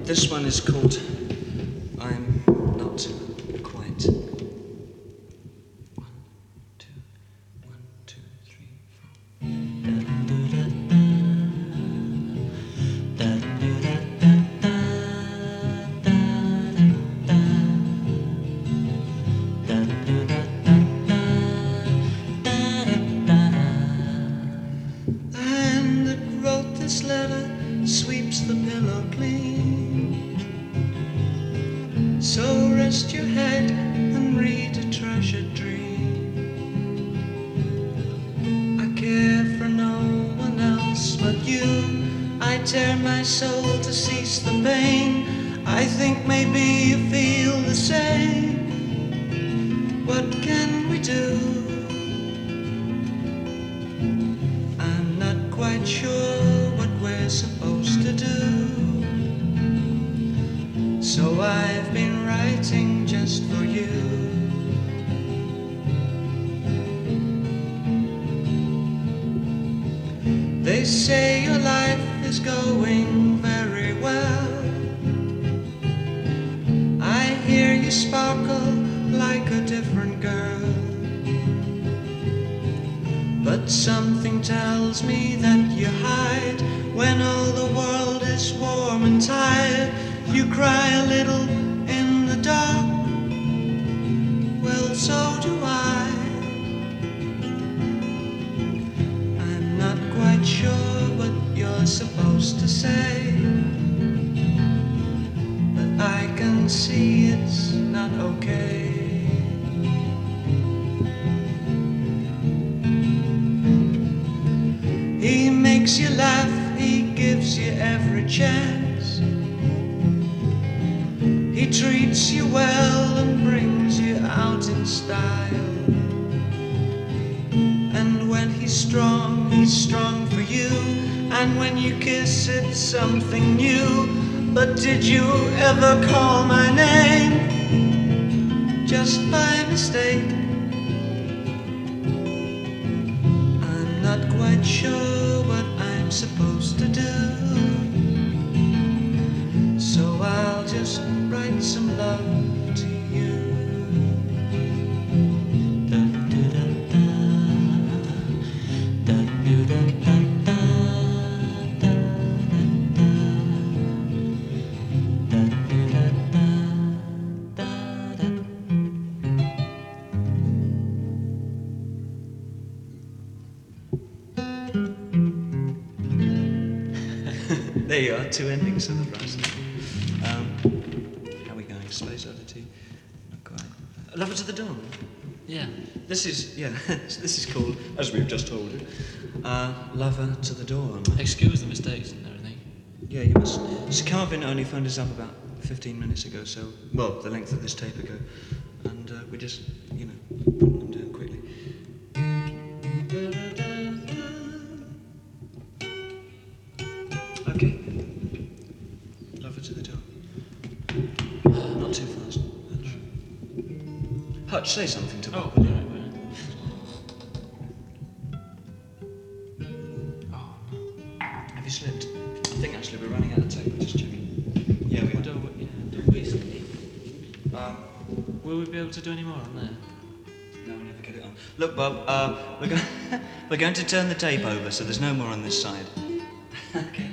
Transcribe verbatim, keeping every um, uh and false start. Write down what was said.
This one is called I'm Not Quite. One, two, one, two, three, four. And that wrote this letter sweeps the pillow clean. So rest your head and read a treasured dream. I care for no one else but you. I tear my soul to cease the pain. I think maybe you feel the same. What can we do? I'm not quite sure what we're supposed to do. So I've been writing just for you. They say your life is going very well. I hear you sparkle like a different girl. But something tells me that you hide. When all the world is warm and tired, you cry a little in the dark. Well, so do I. I'm not quite sure what you're supposed to say, but I can see it's not okay. He makes you laugh, he gives you every chance. He treats you well and brings you out in style. And when he's strong, he's strong for you. And when you kiss, it's something new. But did you ever call my name just by mistake? I'm not quite sure what I'm supposed to do. So I'll just write some love to you. There you are, two endings of the prize. Um, how are we going? Space Oddity? Not quite. Uh, Lover to the Dawn? Yeah. This is, yeah, this is called, as we've just told you, uh, Lover to the Dawn. Excuse the mistakes and everything. Yeah, you must. So Carvin only phoned us up about fifteen minutes ago, so, well, the length of this tape ago. And uh, we just, you know, put them down quickly. Okay. Lover to the Dawn. Not too fast. Hutch. Hutch, say something to Bob. Oh, right, right. Oh, have you slipped? I think actually we're running out of tape. Just checking. Yeah, we We'll are. do, yeah, do recently. Um, Will we be able to do any more on there? no, we'll never get it on. Look, Bob, uh, we're, go- we're going to turn the tape over, so there's no more on this side. Okay.